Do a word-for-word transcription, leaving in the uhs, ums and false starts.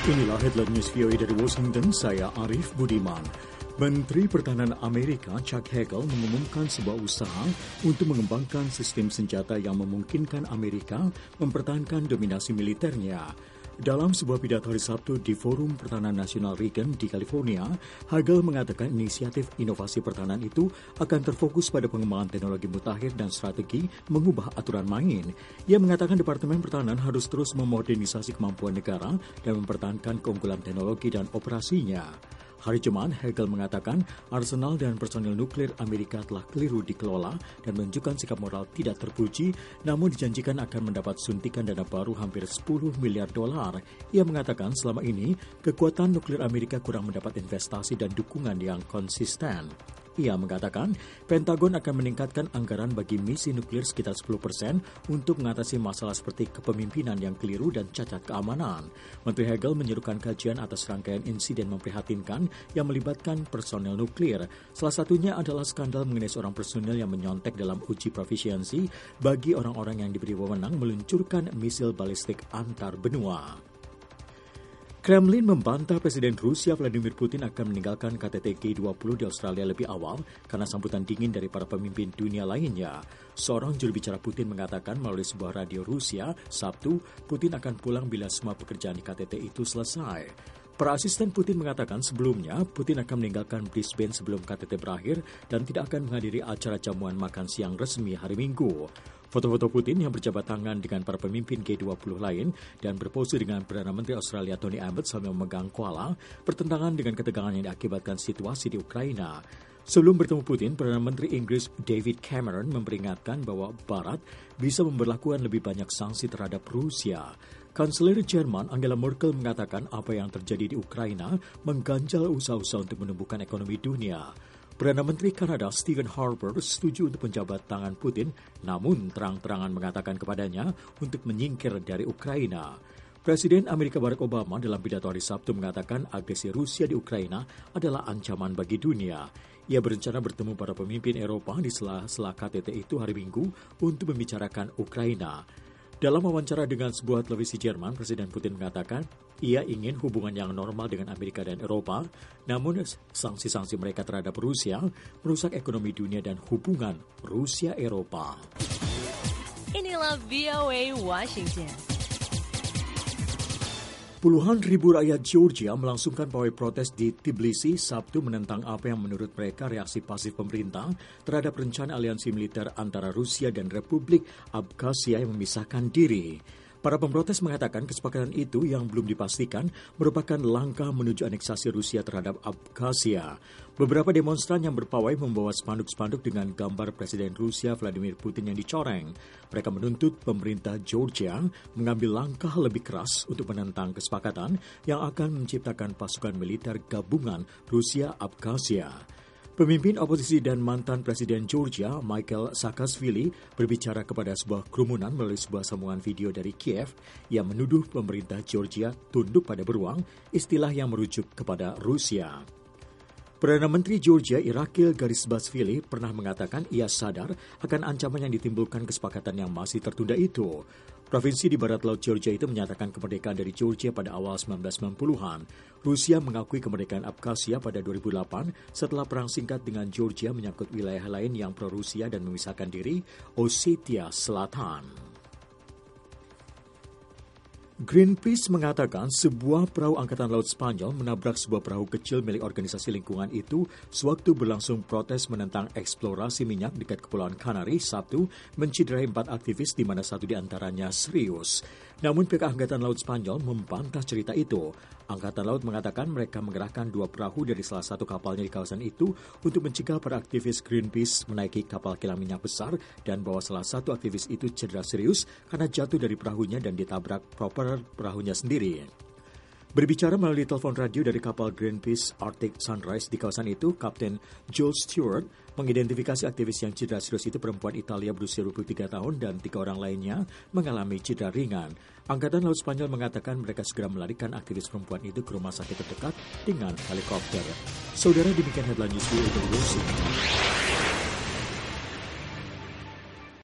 Inilah headline news V O A dari Washington, saya Arif Budiman. Menteri Pertahanan Amerika Chuck Hagel mengumumkan sebuah usaha untuk mengembangkan sistem senjata yang memungkinkan Amerika mempertahankan dominasi militernya. Dalam sebuah pidato hari Sabtu di Forum Pertahanan Nasional Reagan di California, Hagel mengatakan inisiatif inovasi pertahanan itu akan terfokus pada pengembangan teknologi mutakhir dan strategi mengubah aturan main. Ia mengatakan Departemen Pertahanan harus terus memodernisasi kemampuan negara dan mempertahankan keunggulan teknologi dan operasinya. Hari Jumat, Hagel mengatakan arsenal dan personil nuklir Amerika telah keliru dikelola dan menunjukkan sikap moral tidak terpuji, namun dijanjikan akan mendapat suntikan dana baru hampir sepuluh miliar dolar. Ia mengatakan selama ini kekuatan nuklir Amerika kurang mendapat investasi dan dukungan yang konsisten. Ia mengatakan Pentagon akan meningkatkan anggaran bagi misi nuklir sekitar sepuluh persen untuk mengatasi masalah seperti kepemimpinan yang keliru dan cacat keamanan. Menteri Hagel menyerukan kajian atas rangkaian insiden memprihatinkan yang melibatkan personel nuklir. Salah satunya adalah skandal mengenai seorang personel yang menyontek dalam uji profisiensi bagi orang-orang yang diberi wewenang meluncurkan misil balistik antar benua. Kremlin membantah Presiden Rusia Vladimir Putin akan meninggalkan K T T G dua puluh di Australia lebih awal karena sambutan dingin dari para pemimpin dunia lainnya. Seorang juru bicara Putin mengatakan melalui sebuah radio Rusia, Sabtu, Putin akan pulang bila semua pekerjaan di K T T itu selesai. Para asisten Putin mengatakan sebelumnya Putin akan meninggalkan Brisbane sebelum K T T berakhir dan tidak akan menghadiri acara jamuan makan siang resmi hari Minggu. Foto-foto Putin yang berjabat tangan dengan para pemimpin G dua puluh lain dan berpose dengan Perdana Menteri Australia Tony Abbott sambil memegang koala bertentangan dengan ketegangan yang diakibatkan situasi di Ukraina. Sebelum bertemu Putin, Perdana Menteri Inggris David Cameron memperingatkan bahwa Barat bisa memberlakukan lebih banyak sanksi terhadap Rusia. Kanselir Jerman Angela Merkel mengatakan apa yang terjadi di Ukraina mengganjal usaha-usaha untuk menumbuhkan ekonomi dunia. Perdana Menteri Kanada Stephen Harper setuju untuk menjabat tangan Putin, namun terang-terangan mengatakan kepadanya untuk menyingkir dari Ukraina. Presiden Amerika Barack Obama dalam pidato hari Sabtu mengatakan agresi Rusia di Ukraina adalah ancaman bagi dunia. Ia berencana bertemu para pemimpin Eropa di sela-sela K T T itu hari Minggu untuk membicarakan Ukraina. Dalam wawancara dengan sebuah televisi Jerman, Presiden Putin mengatakan ia ingin hubungan yang normal dengan Amerika dan Eropa, namun sanksi-sanksi mereka terhadap Rusia merusak ekonomi dunia dan hubungan Rusia-Eropa. Inilah V O A Washington. Puluhan ribu rakyat Georgia melangsungkan pawai protes di Tbilisi Sabtu menentang apa yang menurut mereka reaksi pasif pemerintah terhadap rencana aliansi militer antara Rusia dan Republik Abkhazia yang memisahkan diri. Para pemprotes mengatakan kesepakatan itu yang belum dipastikan merupakan langkah menuju aneksasi Rusia terhadap Abkhazia. Beberapa demonstran yang berpawai membawa spanduk-spanduk dengan gambar Presiden Rusia Vladimir Putin yang dicoreng. Mereka menuntut pemerintah Georgia mengambil langkah lebih keras untuk menentang kesepakatan yang akan menciptakan pasukan militer gabungan Rusia-Abkhazia. Pemimpin oposisi dan mantan Presiden Georgia, Michael Saakashvili, berbicara kepada sebuah kerumunan melalui sebuah sambungan video dari Kiev yang menuduh pemerintah Georgia tunduk pada beruang, istilah yang merujuk kepada Rusia. Perdana Menteri Georgia Irakil Garibashvili pernah mengatakan ia sadar akan ancaman yang ditimbulkan kesepakatan yang masih tertunda itu. Provinsi di barat laut Georgia itu menyatakan kemerdekaan dari Georgia pada awal sembilan belas sembilan puluhan. Rusia mengakui kemerdekaan Abkhazia pada dua ribu delapan setelah perang singkat dengan Georgia menyangkut wilayah lain yang pro-Rusia dan memisahkan diri, Ossetia Selatan. Greenpeace mengatakan sebuah perahu angkatan laut Spanyol menabrak sebuah perahu kecil milik organisasi lingkungan itu sewaktu berlangsung protes menentang eksplorasi minyak dekat Kepulauan Kanari Sabtu menciderai empat aktivis di mana satu di antaranya serius. Namun pihak Angkatan Laut Spanyol membantah cerita itu. Angkatan Laut mengatakan mereka mengerahkan dua perahu dari salah satu kapalnya di kawasan itu untuk mencegah para aktivis Greenpeace menaiki kapal kilang minyak besar dan bahwa salah satu aktivis itu cedera serius karena jatuh dari perahunya dan ditabrak proper perahunya sendiri. Berbicara melalui telepon radio dari kapal Greenpeace Arctic Sunrise di kawasan itu, Kapten Joel Stewart mengidentifikasi aktivis yang cedera serius itu perempuan Italia berusia dua puluh tiga tahun dan tiga orang lainnya mengalami cedera ringan. Angkatan Laut Spanyol mengatakan mereka segera melarikan aktivis perempuan itu ke rumah sakit terdekat dengan helikopter. Saudara, demikian headline news dari Washington.